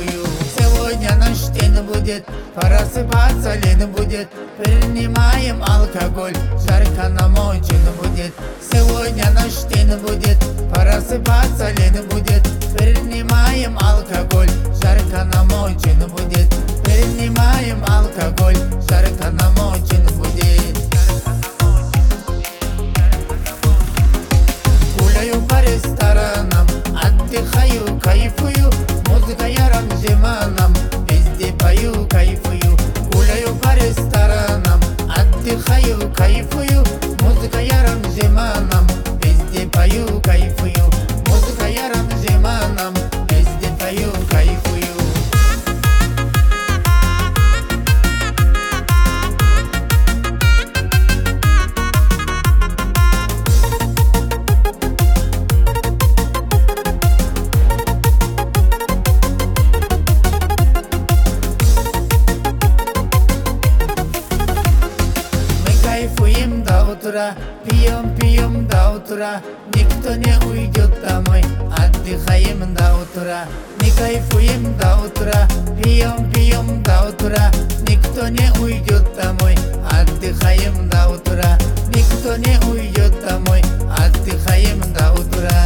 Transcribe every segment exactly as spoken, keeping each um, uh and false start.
кайфую. Сегодня наш день будет, просыпаться лень будет. Принимаем алкоголь, жарко нам очень будет. Сегодня наш день будет, просыпаться лень будет. Принимаем алкоголь, жарко нам очень будет. Принимаем алкоголь, жарко нам очень будет. Гуляю по ресторанам, отдыхаю, кайфую. Музыка яром зиманом, везде пою, кайфую. Гуляю по ресторанам, отдыхаю, кайфую. Музыка яром зиманом, везде пою, кайфую. Музыка яром зиманом, везде пою, кайфую. Кайфуем до утра, пьем, пьем до утра. Никто не уйдет домой, отдыхаем до утра. Мы кайфуем до утра, пьем, пьем до утра. Никто не уйдет домой, отдыхаем до утра. Никто не уйдет домой, отдыхаем до утра.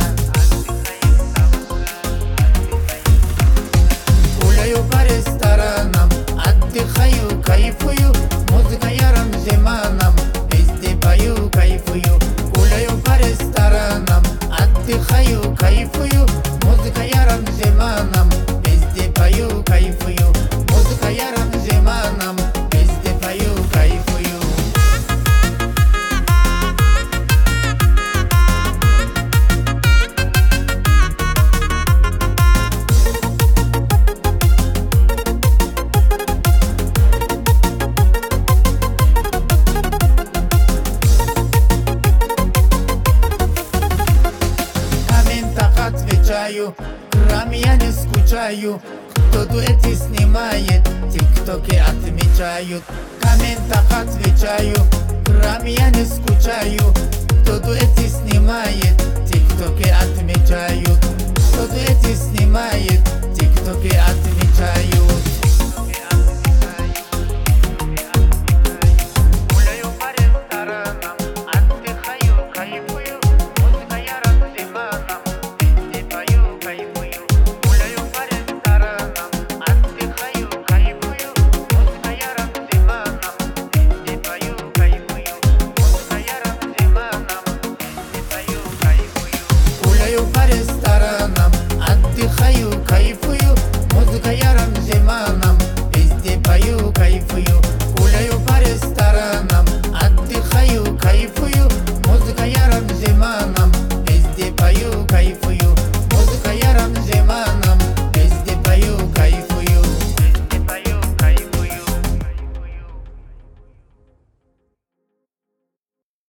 Гуляю по ресторанам, отдыхаю, кайфую. Музыка яром зиманом, везде пою, кайфую. Гуляю по ресторанам, отдыхаю, кайфую. Музыка яром зиманом, везде пою, кайфую. Музыка яром зиманом, везде пою, кайфую. Отвечаю, грамм я не скучаю. Кто дуэты снимает, тиктоки отмечают. В комментах отвечаю, грамм я не скучаю. Кто дуэты снимает, тиктоки отмечают. Кто дуэты снимает, тиктоки отмечают.